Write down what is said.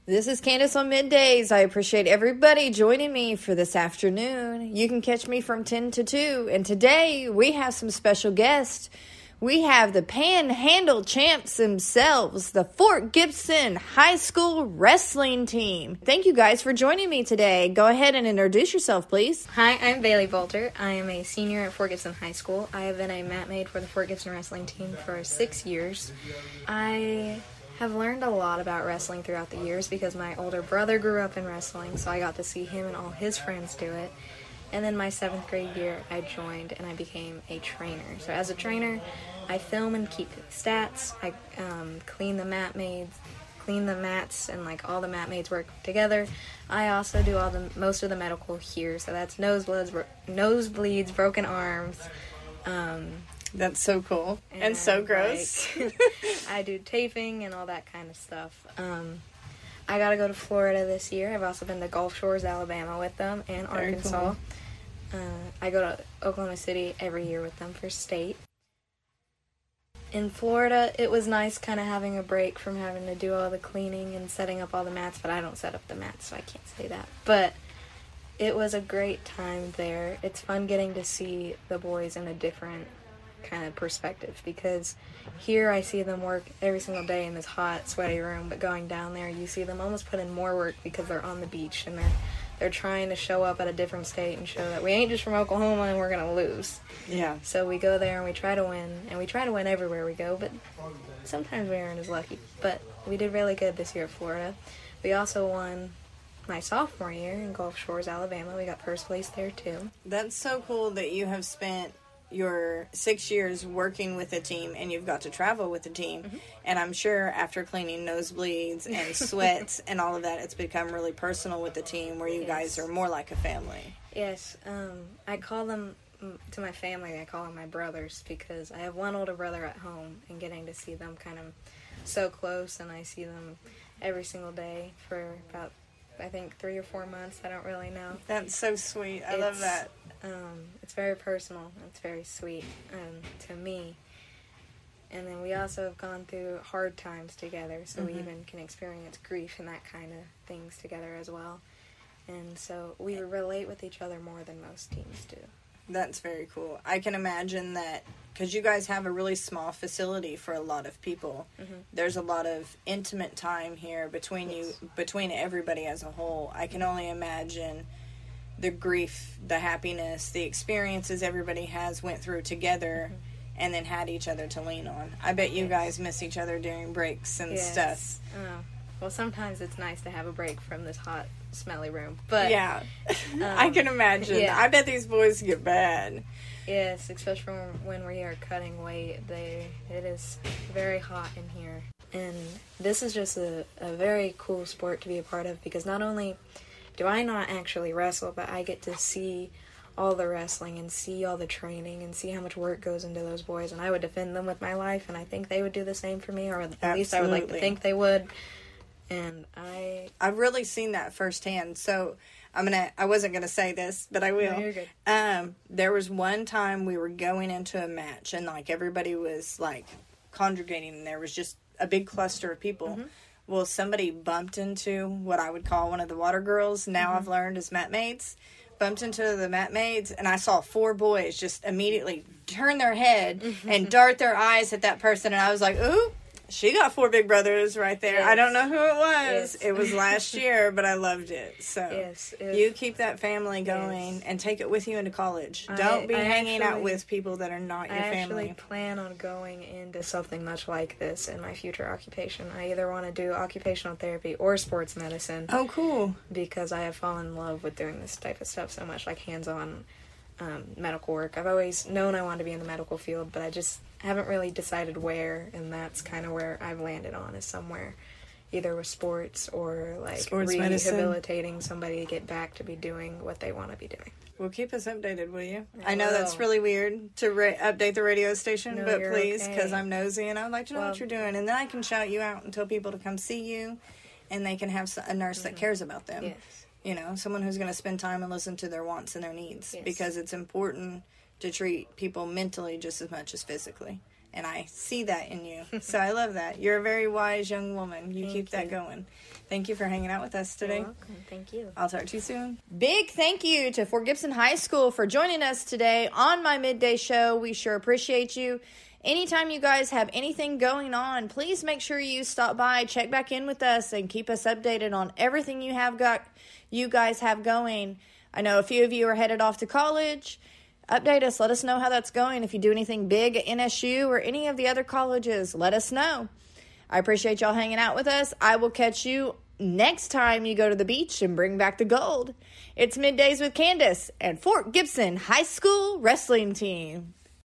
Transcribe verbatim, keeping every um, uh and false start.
This is Candace on Middays. I appreciate everybody joining me for this afternoon. You can catch me from ten to two. And today we have some special guests. We have the Panhandle champs themselves, the Fort Gibson High School wrestling team. Thank you guys for joining me today. Go ahead and introduce yourself, please. Hi, I'm Bailey Bolter. I am a senior at Fort Gibson High School. I have been a mat maid for the Fort Gibson wrestling team for six years. I have learned a lot about wrestling throughout the years because my older brother grew up in wrestling, so I got to see him and all his friends do it. And then my seventh grade year, I joined and I became a trainer. So as a trainer, I film and keep stats. I um, clean the mat maids, clean the mats, and like all the mat maids work together. I also do all the most of the medical here. So that's nosebleeds, bro- nosebleeds, broken arms. Um, That's so cool and, and so gross. Like, I do taping and all that kind of stuff. Um, I got to go to Florida this year. I've also been to Gulf Shores, Alabama with them, and Very Arkansas. Cool. Uh, I go to Oklahoma City every year with them for state. In Florida, it was nice kind of having a break from having to do all the cleaning and setting up all the mats, but I don't set up the mats, so I can't say that. But it was a great time there. It's fun getting to see the boys in a different kind of perspective, because here I see them work every single day in this hot, sweaty room, but going down there you see them almost put in more work because they're on the beach and they're they're trying to show up at a different state and show that we ain't just from Oklahoma and we're gonna lose. Yeah. So we go there and we try to win, and we try to win everywhere we go, but sometimes we aren't as lucky. But we did really good this year at Florida. We also won my sophomore year in Gulf Shores, Alabama. We got first place there too. That's so cool that you have spent your six years working with a team and you've got to travel with the team. Mm-hmm. And I'm sure after cleaning nosebleeds and sweats and all of that, it's become really personal with the team where you yes. guys are more like a family. Yes. Um, I call them, to my family, I call them my brothers, because I have one older brother at home, and getting to see them kind of so close, and I see them every single day for about, I think, three or four months. I don't really know. That's so sweet. I it's, love that. Um, it's very personal. It's very sweet um, to me. And then we also have gone through hard times together, so mm-hmm. we even can experience grief and that kind of things together as well. And so we relate with each other more than most teams do. That's very cool. I can imagine that, because you guys have a really small facility for a lot of people. Mm-hmm. There's a lot of intimate time here between yes. you, between everybody as a whole. I can only imagine the grief, the happiness, the experiences everybody has went through together, mm-hmm. and then had each other to lean on. I bet you yes. guys miss each other during breaks and yes. stuff. Oh. Well, sometimes it's nice to have a break from this hot, smelly room. But yeah, um, I can imagine. Yeah. I bet these boys get bad. Yes, especially when we are cutting weight. They it is very hot in here. And this is just a, a very cool sport to be a part of, because not only do I not actually wrestle, but I get to see all the wrestling and see all the training and see how much work goes into those boys. And I would defend them with my life, and I think they would do the same for me, or at Absolutely. least I would like to think they would. And I... I've really seen that firsthand. So I'm gonna, I wasn't going to say this, but I will. No, you're good. Um, there was one time we were going into a match, and like everybody was like congregating, and there was just a big cluster of people. Mm-hmm. Well, somebody bumped into what I would call one of the water girls, now mm-hmm. I've learned as mat maids, bumped into the mat maids, and I saw four boys just immediately turn their head mm-hmm. and dart their eyes at that person, and I was like, ooh, she got four big brothers right there. Yes. I don't know who it was. Yes. It was last year, but I loved it. So yes, you keep that family going yes. and take it with you into college. I, don't be I hanging actually, out with people that are not your I family. I actually plan on going into something much like this in my future occupation. I either want to do occupational therapy or sports medicine. Oh, cool. Because I have fallen in love with doing this type of stuff so much, like hands-on um, medical work. I've always known I wanted to be in the medical field, but I just haven't really decided where, and that's kind of where I've landed on, is somewhere either with sports or like sports rehabilitating medicine. Somebody to get back to be doing what they want to be doing. Well, keep us updated, will you? I, I know will. That's really weird to ra- update the radio station, no, but please, because okay. I'm nosy and I'd like to know well, what you're doing. And then I can shout you out and tell people to come see you, and they can have a nurse mm-hmm. that cares about them. Yes. You know, someone who's going to spend time and listen to their wants and their needs, yes. because it's important to treat people mentally just as much as physically. And I see that in you. So I love that. You're a very wise young woman. You Thank keep that you. going. Thank you for hanging out with us today. You're welcome. Thank you. I'll talk to you soon. Big thank you to Fort Gibson High School for joining us today on my midday show. We sure appreciate you. Anytime you guys have anything going on, please make sure you stop by, check back in with us, and keep us updated on everything you have got, you guys have going. I know a few of you are headed off to college. Update us. Let us know how that's going. If you do anything big at N S U or any of the other colleges, let us know. I appreciate y'all hanging out with us. I will catch you next time you go to the beach and bring back the gold. It's Middays with Candace and Fort Gibson High School Wrestling Team.